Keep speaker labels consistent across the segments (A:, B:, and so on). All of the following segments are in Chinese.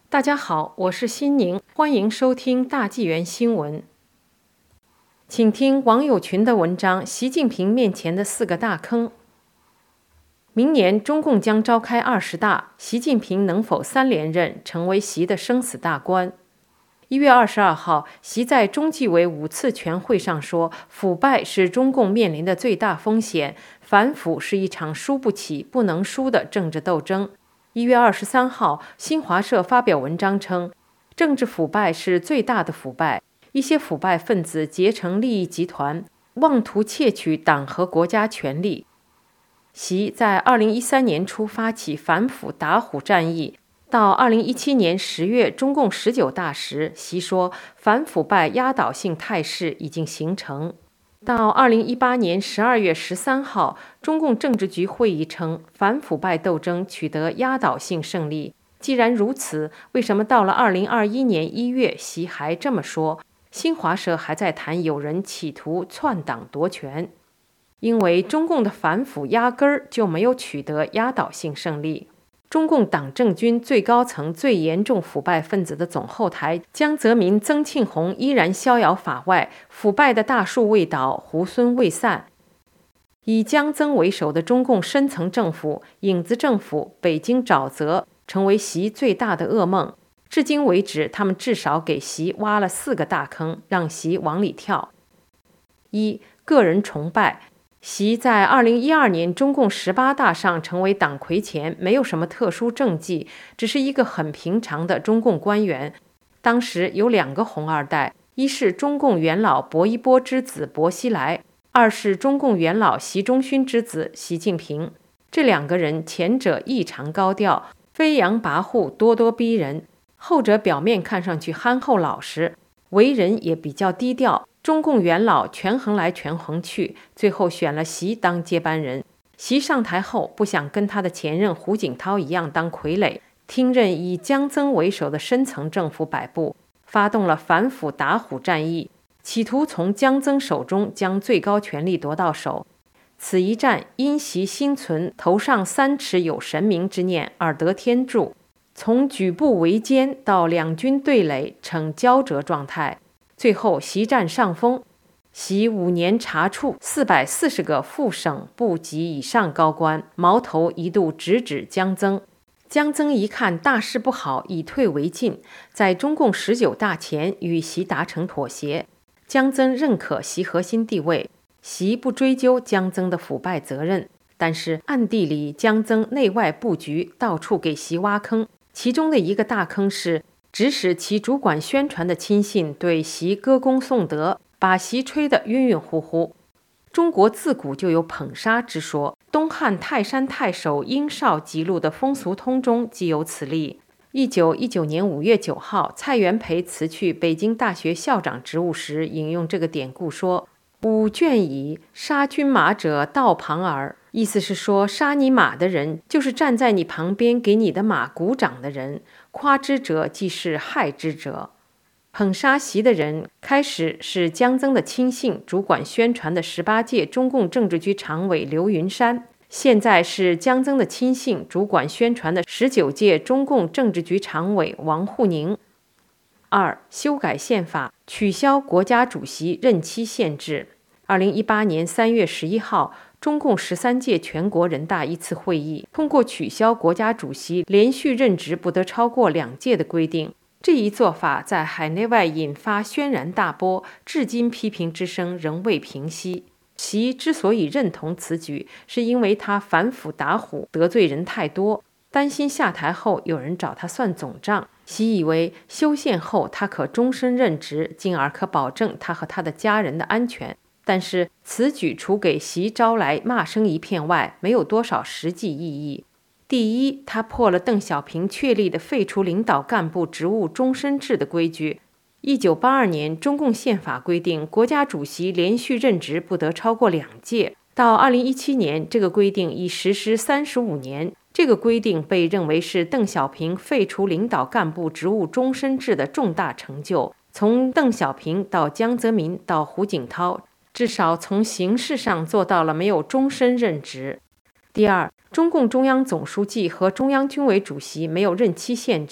A: 大家好，我是辛宁，欢迎收听大纪元新闻。请听网友群的文章：习近平面前的4个大坑。明年中共将召开20大，习近平能否3连任，成为习的生死大关。1月22号，习在中纪委5次全会上说，腐败是中共面临的最大风险，反腐是一场输不起、不能输的政治斗争。1月23号，新华社发表文章称，政治腐败是最大的腐败，一些腐败分子结成利益集团，妄图窃取党和国家权力。习在2013年初发起反腐打虎战役，到2017年10月中共19大时，习说反腐败压倒性态势已经形成。到2018年12月13号，中共政治局会议称，反腐败斗争取得压倒性胜利。既然如此，为什么到了2021年1月，习还这么说？新华社还在谈有人企图篡党夺权，因为中共的反腐压根儿就没有取得压倒性胜利。中共党政军最高层最严重腐败分子的总后台江泽民、曾庆红依然逍遥法外，腐败的大树未倒，猢狲未散。以江曾为首的中共深层政府、影子政府、北京沼泽成为习最大的噩梦。至今为止，他们至少给习挖了4个大坑，让习往里跳。1. 个人崇拜。习在2012年中共18大上成为党魁前，没有什么特殊政绩，只是一个很平常的中共官员。当时有2个红二代，一是中共元老薄一波之子薄熙来，二是中共元老习仲勋之子习近平。这2个人，前者异常高调，飞扬跋扈，咄咄逼人；后者表面看上去憨厚老实，为人也比较低调。中共元老权衡来权衡去，最后选了习当接班人。习上台后，不想跟他的前任胡锦涛一样当傀儡，听任以江曾为首的深层政府摆布，发动了反腐打虎战役，企图从江曾手中将最高权力夺到手。此一战因习心存头上3尺有神明之念而得天助，从举步维艰到两军对垒呈胶着状态。最后习占上风，习5年查处440个副省部级以上高官，矛头一度直指江曾。江曾一看大事不好，以退为进，在中共19大前与习达成妥协。江曾认可习核心地位，习不追究江曾的腐败责任，但是暗地里江曾内外布局，到处给习挖坑。其中的一个大坑是指使其主管宣传的亲信对习歌功颂德，把习吹得晕晕乎乎。中国自古就有捧杀之说，东汉泰山太守殷绍辑录的风俗通中即有此例。1919年5月9号，蔡元培辞去北京大学校长职务时引用这个典故说：“吾倦矣，杀君马者道旁耳。”意思是说，杀你马的人就是站在你旁边给你的马鼓掌的人，夸之者即是害之者。捧杀习的人开始是江曾的亲信，主管宣传的18届中共政治局常委刘云山，现在是江曾的亲信，主管宣传的19届中共政治局常委王沪宁。2. 修改宪法，取消国家主席任期限制。2018年3月11号，中共13届全国人大一次会议通过取消国家主席连续任职不得超过2届的规定。这一做法在海内外引发轩然大波，至今批评之声仍未平息。习之所以认同此举，是因为他反腐打虎，得罪人太多，担心下台后有人找他算总账。习以为修宪后他可终身任职，进而可保证他和他的家人的安全。但是此举除给习招来骂声一片外，没有多少实际意义。第一，他破了邓小平确立的废除领导干部职务终身制的规矩。1982年，中共宪法规定，国家主席连续任职不得超过2届。到2017年，这个规定已实施35年。这个规定被认为是邓小平废除领导干部职务终身制的重大成就。从邓小平到江泽民到胡锦涛，至少从形式上做到了没有终身任职。第二，中共中央总书记和中央军委主席没有任期限制，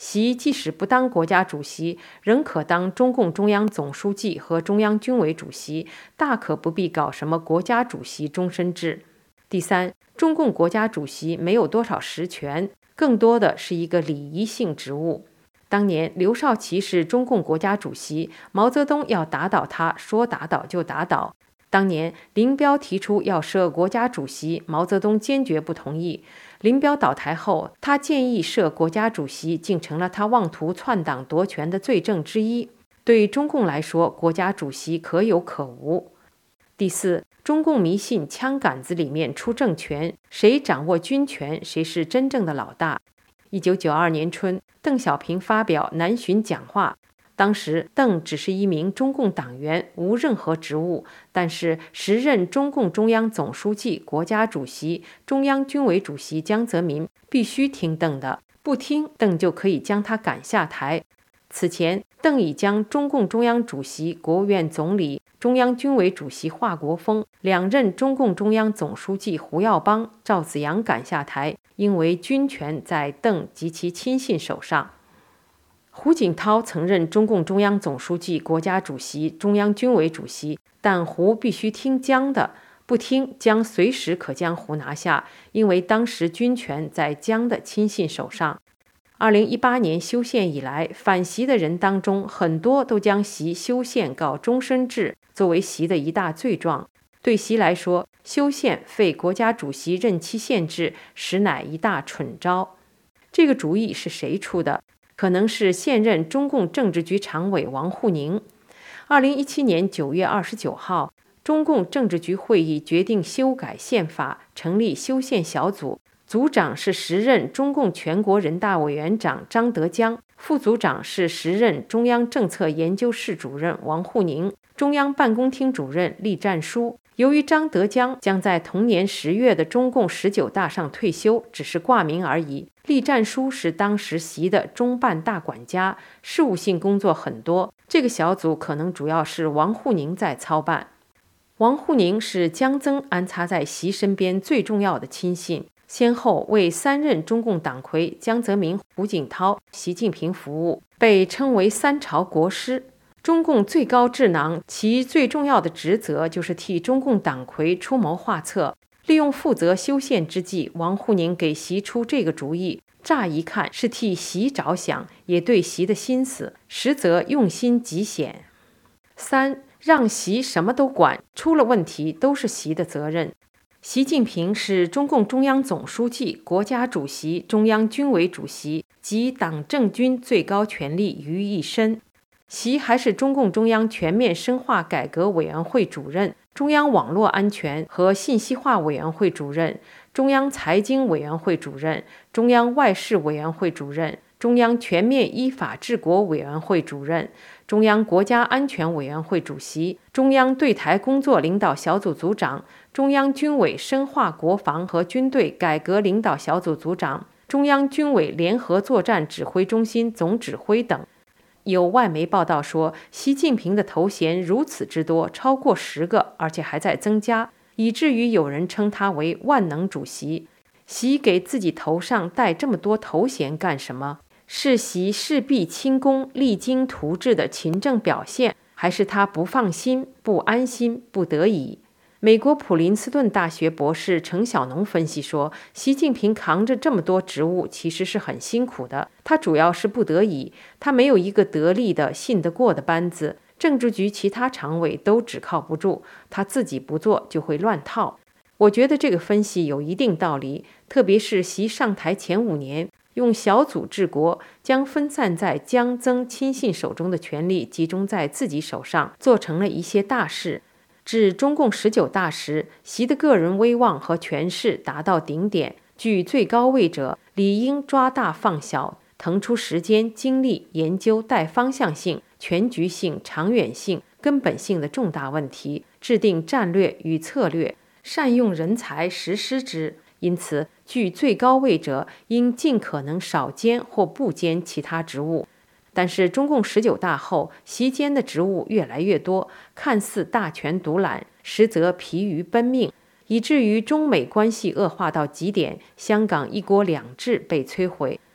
A: 习即使不当国家主席，仍可当中共中央总书记和中央军委主席，大可不必搞什么国家主席终身制。第三，中共国家主席没有多少实权，更多的是一个礼仪性职务。当年刘少奇是中共国家主席，毛泽东要打倒他，说打倒就打倒。当年林彪提出要设国家主席，毛泽东坚决不同意。林彪倒台后，他建议设国家主席，竟成了他妄图篡党夺权的罪证之一。对中共来说，国家主席可有可无。第四，中共迷信枪杆子里面出政权，谁掌握军权，谁是真正的老大。1992年春，邓小平发表南巡讲话，当时邓只是一名中共党员，无任何职务，但是时任中共中央总书记、国家主席、中央军委主席江泽民必须听邓的，不听邓就可以将他赶下台。此前，邓已将中共中央主席、国务院总理、中央军委主席华国锋、两任中共中央总书记胡耀邦、赵紫阳赶下台，因为军权在邓及其亲信手上。胡锦涛曾任中共中央总书记、国家主席、中央军委主席，但胡必须听江的，不听江随时可将胡拿下，因为当时军权在江的亲信手上。2018年修宪以来，反习的人当中，很多都将习修宪搞终身制作为习的一大罪状。对习来说，修宪废国家主席任期限制，实乃一大蠢招。这个主意是谁出的？可能是现任中共政治局常委王沪宁。2017年9月29号，中共政治局会议决定修改宪法，成立修宪小组。组长是时任中共全国人大委员长张德江，副组长是时任中央政策研究室主任王沪宁，中央办公厅主任栗战书。由于张德江将在同年10月的中共19大上退休，只是挂名而已。栗战书是当时习的中办大管家，事务性工作很多，这个小组可能主要是王沪宁在操办。王沪宁是江曾安插在习身边最重要的亲信，先后为3任中共党魁江泽民、胡锦涛、习近平服务，被称为3朝国师。中共最高智囊，其最重要的职责就是替中共党魁出谋划策。利用负责修宪之际，王沪宁给习出这个主意，乍一看是替习着想，也对习的心思，实则用心极显。3. 让习什么都管，出了问题都是习的责任。习近平是中共中央总书记、国家主席、中央军委主席及党政军最高权力于一身。习还是中共中央全面深化改革委员会主任、中央网络安全和信息化委员会主任、中央财经委员会主任、中央外事委员会主任、中央全面依法治国委员会主任、中央国家安全委员会主席、中央对台工作领导小组组长、中央军委深化国防和军队改革领导小组组长、中央军委联合作战指挥中心总指挥等。有外媒报道说，习近平的头衔如此之多，超过10个，而且还在增加，以至于有人称他为万能主席。习给自己头上戴这么多头衔干什么？是习事必亲功、励精图治的勤政表现，还是他不放心、不安心、不得已？美国普林斯顿大学博士程小农分析说，习近平扛着这么多职务其实是很辛苦的，他主要是不得已，他没有一个得力的、信得过的班子，政治局其他常委都只靠不住，他自己不做就会乱套。我觉得这个分析有一定道理，特别是习上台前5年，用小组治国，将分散在江曾亲信手中的权力集中在自己手上，做成了一些大事。至中共19大时，习的个人威望和权势达到顶点，居最高位者理应抓大放小，腾出时间精力研究带方向性、全局性、长远性、根本性的重大问题，制定战略与策略，善用人才实施之。因此，居最高位者应尽可能少兼或不兼其他职务。但是中共19大后，习兼的职务越来越多，看似大权独揽，实则疲于奔命，以至于中美关系恶化到极点，香港一国两制被摧毁，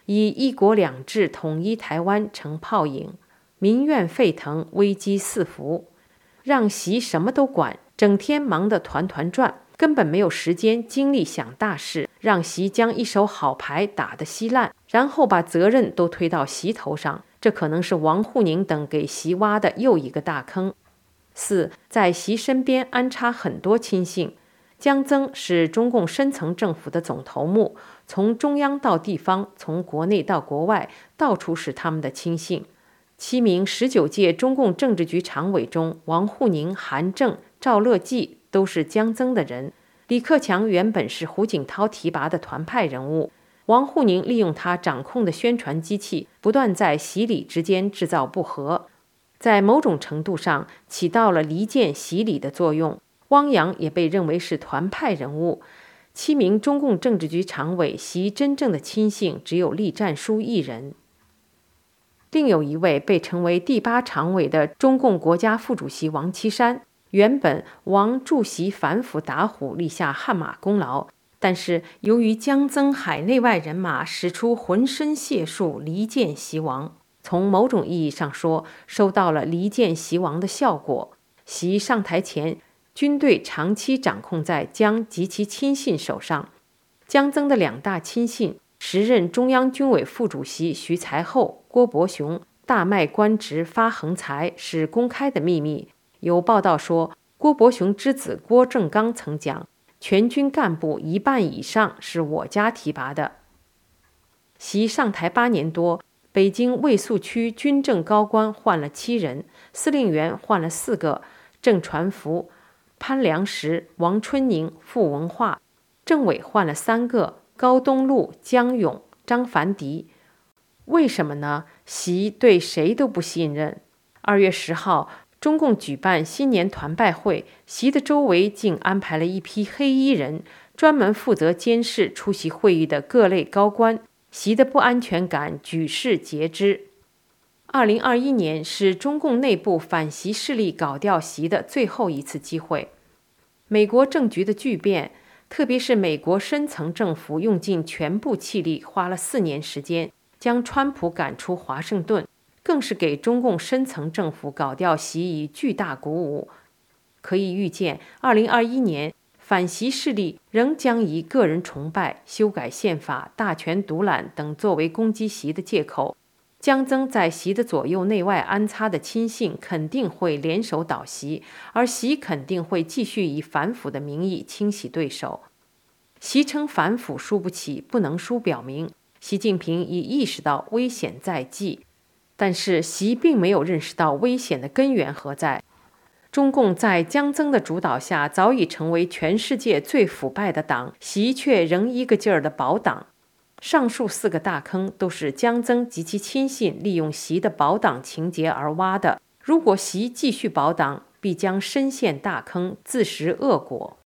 A: 以一国两制统一台湾成泡影，民怨沸腾，危机四伏，让习什么都管，整天忙得团团转，根本没有时间精力想大事，让习将一手好牌打得稀烂，然后把责任都推到习头上，这可能是王沪宁等给习挖的又一个大坑。4. 在习身边安插很多亲信。江曾是中共深层政府的总头目，从中央到地方，从国内到国外，到处是他们的亲信。7名19届中共政治局常委中，王沪宁、韩正、赵乐际都是江曾的人。李克强原本是胡锦涛提拔的团派人物，王沪宁利用他掌控的宣传机器，不断在习李之间制造不和，在某种程度上起到了离间习李的作用。汪洋也被认为是团派人物。7名中共政治局常委，习真正的亲信只有栗战书一人。另有一位被称为第8常委的中共国家副主席王岐山，原本王助习反腐打虎，立下汗马功劳，但是由于江曾海内外人马使出浑身解数离间习王，从某种意义上说，收到了离间习王的效果。习上台前，军队长期掌控在江及其亲信手上。江曾的2大亲信，时任中央军委副主席徐才厚、郭伯雄大卖官职发横财是公开的秘密。有报道说，郭伯雄之子郭正刚曾讲，全军干部1半以上是我家提拔的。习上台8年多，北京卫戍区军政高官换了7人，司令员换了4个，郑传福、潘良实、王春宁、傅文化，政委换了3个，高东路、江勇、张凡迪。为什么呢？习对谁都不信任。2月10号，中共举办新年团拜会，习的周围竟安排了一批黑衣人，专门负责监视出席会议的各类高官。习的不安全感举世皆知。2021年是中共内部反习势力搞掉习的最后一次机会。美国政局的巨变，特别是美国深层政府用尽全部气力，花了4年时间将川普赶出华盛顿，更是给中共深层政府搞掉习以巨大鼓舞。可以预见，2021年反习势力仍将以个人崇拜、修改宪法、大权独揽等作为攻击习的借口。江曾在习的左右内外安插的亲信肯定会联手倒习，而习肯定会继续以反腐的名义清洗对手。习称反腐输不起，不能输，表明习近平已意识到危险在即，但是习并没有认识到危险的根源何在。中共在江曾的主导下早已成为全世界最腐败的党，习却仍一个劲儿的保党。上述4个大坑都是江曾及其亲信利用习的保党情节而挖的，如果习继续保党，必将深陷大坑，自食恶果。